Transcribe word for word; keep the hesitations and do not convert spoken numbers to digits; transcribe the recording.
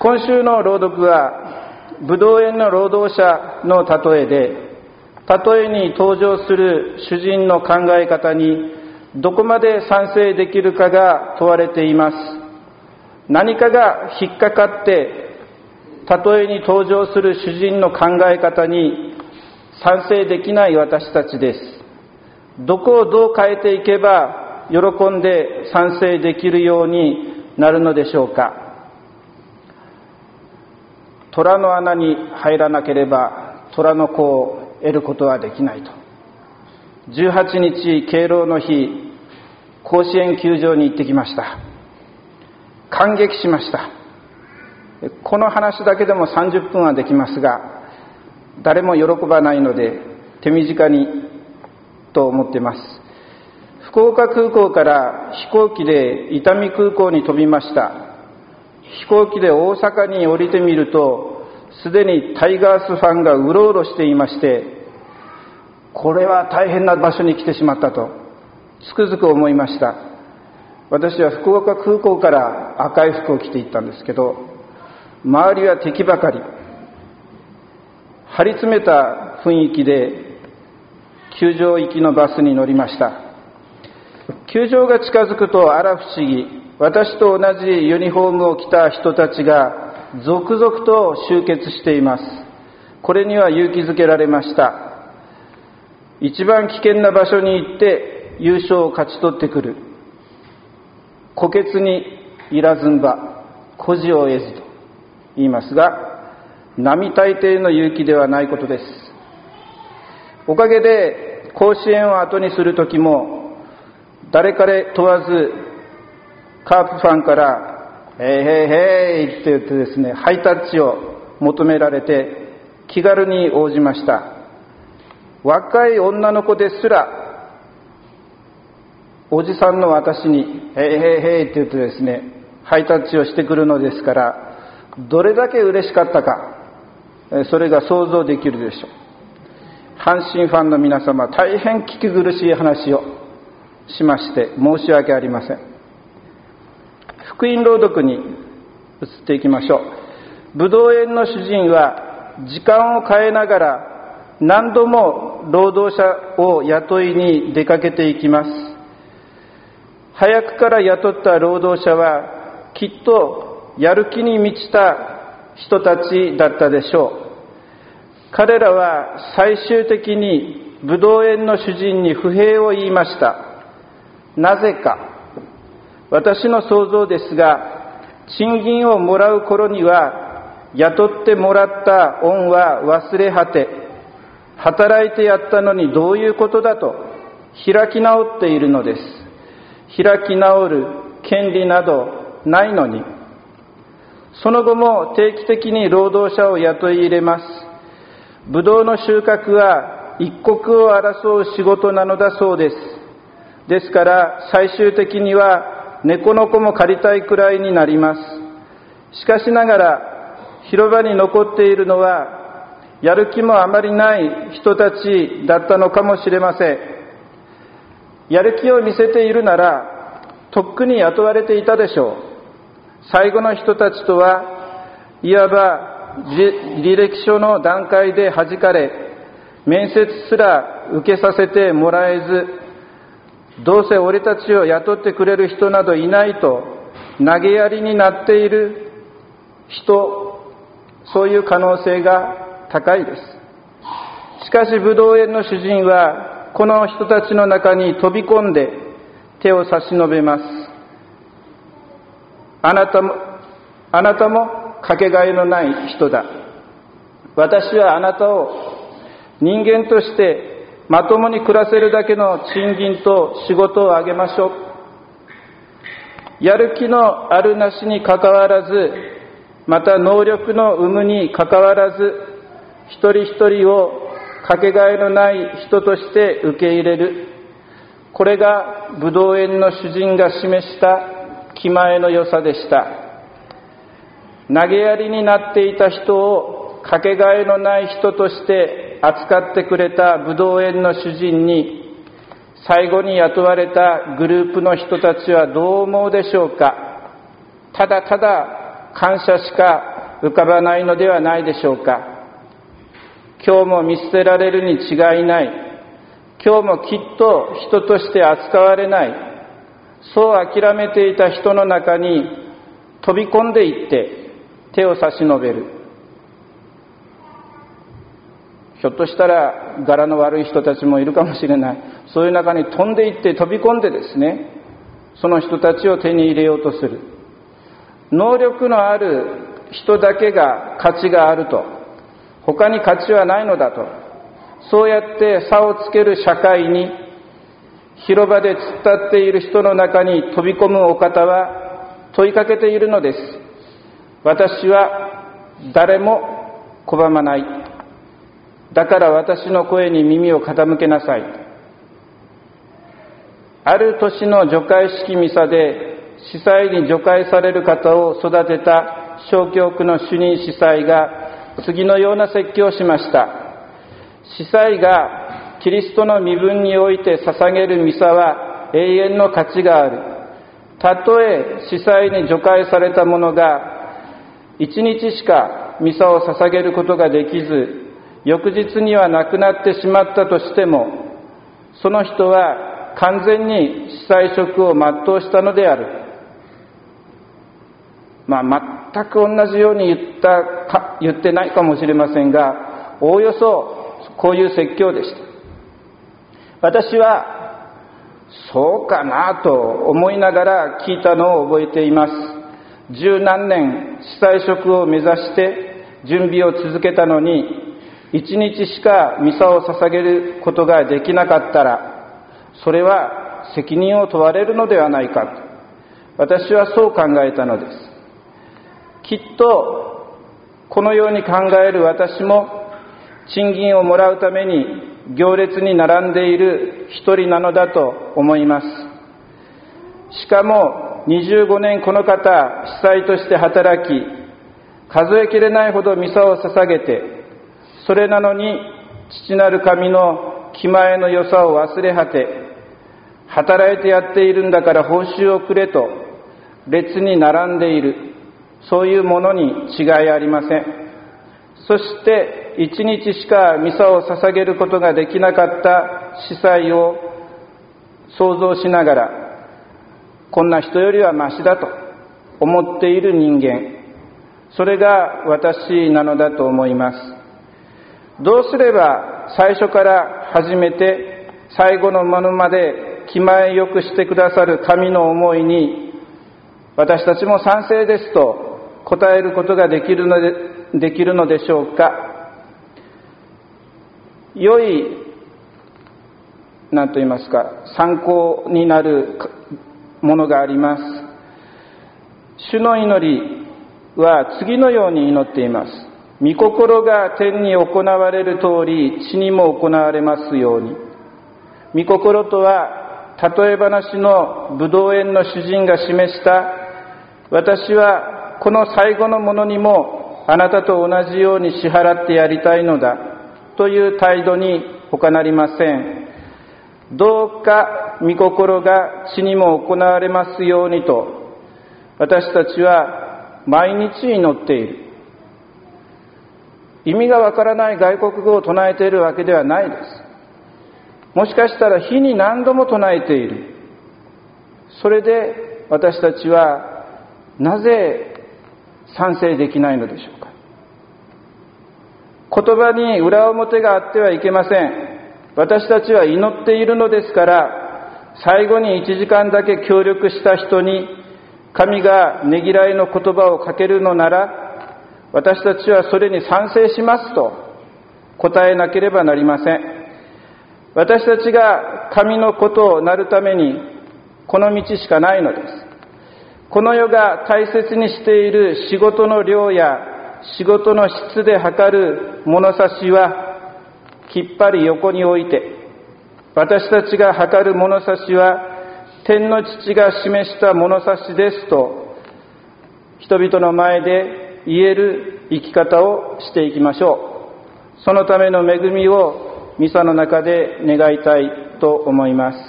今週の朗読はブドウ園の労働者の例えで、例えに登場する主人の考え方にどこまで賛成できるかが問われています。何かが引っかかって例えに登場する主人の考え方に賛成できない私たちです。どこをどう変えていけば喜んで賛成できるようになるのでしょうか。虎の穴に入らなければ虎の子を得ることはできないと。じゅうはちにち敬老の日、甲子園球場に行ってきました。感激しました。この話だけでもさんじゅっぷんはできますが、誰も喜ばないので手短にと思っています。福岡空港から飛行機で伊丹空港に飛びました。飛行機で大阪に降りてみると、すでにタイガースファンがうろうろしていまして、これは大変な場所に来てしまったとつくづく思いました。私は福岡空港から赤い服を着て行ったんですけど、周りは敵ばかり。張り詰めた雰囲気で球場行きのバスに乗りました。球場が近づくとあら不思議、私と同じユニフォームを着た人たちが続々と集結しています。これには勇気づけられました。一番危険な場所に行って優勝を勝ち取ってくる。虎穴にいらずんば孤児を得ずと言いますが、並大抵の勇気ではないことです。おかげで甲子園を後にするときも、誰彼問わずカープファンから「へいへいへい」って言ってですね、ハイタッチを求められて気軽に応じました。若い女の子ですらおじさんの私に「へいへいへい」って言ってですね、ハイタッチをしてくるのですから、どれだけ嬉しかったか、それが想像できるでしょう。阪神ファンの皆様、大変聞き苦しい話をしまして申し訳ありません。福音朗読に移っていきましょう。ぶどう園の主人は時間を変えながら何度も労働者を雇いに出かけていきます。早くから雇った労働者はきっとやる気に満ちた人たちだったでしょう。彼らは最終的にぶどう園の主人に不平を言いました。なぜか、私の想像ですが、賃金をもらう頃には雇ってもらった恩は忘れ果て、働いてやったのにどういうことだと開き直っているのです。開き直る権利などないのに。その後も定期的に労働者を雇い入れます。ブドウの収穫は一国を争う仕事なのだそうです。ですから最終的には猫の子も借りたいくらいになります。しかしながら広場に残っているのはやる気もあまりない人たちだったのかもしれません。やる気を見せているならとっくに雇われていたでしょう。最後の人たちとはいわば履歴書の段階で弾かれ、面接すら受けさせてもらえず、どうせ俺たちを雇ってくれる人などいないと投げやりになっている人、そういう可能性が高いです。しかしぶどう園の主人はこの人たちの中に飛び込んで手を差し伸べます。あなたもあなたもかけがえのない人だ。私はあなたを人間としてまともに暮らせるだけの賃金と仕事をあげましょう。やる気のあるなしにかかわらず、また能力の有無にかかわらず、一人一人をかけがえのない人として受け入れる。これがぶどう園の主人が示した気前の良さでした。投げやりになっていた人をかけがえのない人として扱ってくれたぶどう園の主人に、最後に雇われたグループの人たちはどう思うでしょうか。ただただ感謝しか浮かばないのではないでしょうか。今日も見捨てられるに違いない。今日もきっと人として扱われない。そう諦めていた人の中に飛び込んでいって手を差し伸べる。ひょっとしたら柄の悪い人たちもいるかもしれない。そういう中に飛んでいって飛び込んでですね、その人たちを手に入れようとする。能力のある人だけが価値があると、他に価値はないのだと、そうやって差をつける社会に広場で突っ立っている人の中に飛び込むお方は問いかけているのです。私は誰も拒まない。だから私の声に耳を傾けなさい。ある年の除会式ミサで司祭に除会される方を育てた小教区の主任司祭が次のような説教をしました。司祭がキリストの身分において捧げるミサは永遠の価値がある。たとえ司祭に除会された者が一日しかミサを捧げることができず、翌日には亡くなってしまったとしても、その人は完全に司祭職を全うしたのである。まあ、全く同じように言ったか、言ってないかもしれませんが、おおよそこういう説教でした。私はそうかなと思いながら聞いたのを覚えています。十何年司祭職を目指して準備を続けたのに、一日しかミサを捧げることができなかったら、それは責任を問われるのではないかと、私はそう考えたのです。きっとこのように考える私も、賃金をもらうために行列に並んでいる一人なのだと思います。しかもにじゅうごねんこの方、司祭として働き、数えきれないほどミサを捧げて、それなのに父なる神の気前の良さを忘れ果て、働いてやっているんだから報酬をくれと列に並んでいる、そういうものに違いありません。そして一日しかミサを捧げることができなかった司祭を想像しながら、こんな人よりはマシだと思っている人間、それが私なのだと思います。どうすれば最初から始めて最後のものまで気前よくしてくださる神の思いに私たちも賛成ですと答えることができるので、できるのでしょうか。良い、何と言いますか、参考になるものがあります。主の祈りは次のように祈っています。御心が天に行われる通り地にも行われますように。御心とは例え話の葡萄園の主人が示した、私はこの最後のものにもあなたと同じように支払ってやりたいのだという態度に他なりません。どうか御心が地にも行われますようにと私たちは毎日祈っている。意味がわからない外国語を唱えているわけではないです。もしかしたら日に何度も唱えている。それで私たちはなぜ賛成できないのでしょうか。言葉に裏表があってはいけません。私たちは祈っているのですから、最後にいちじかんだけ協力した人に神がねぎらいの言葉をかけるのなら、私たちはそれに賛成しますと答えなければなりません。私たちが神のことをなるためにこの道しかないのです。この世が大切にしている仕事の量や仕事の質で測る物差しはきっぱり横に置いて、私たちが測る物差しは天の父が示した物差しですと人々の前で言える生き方をしていきましょう。そのための恵みをミサの中で願いたいと思います。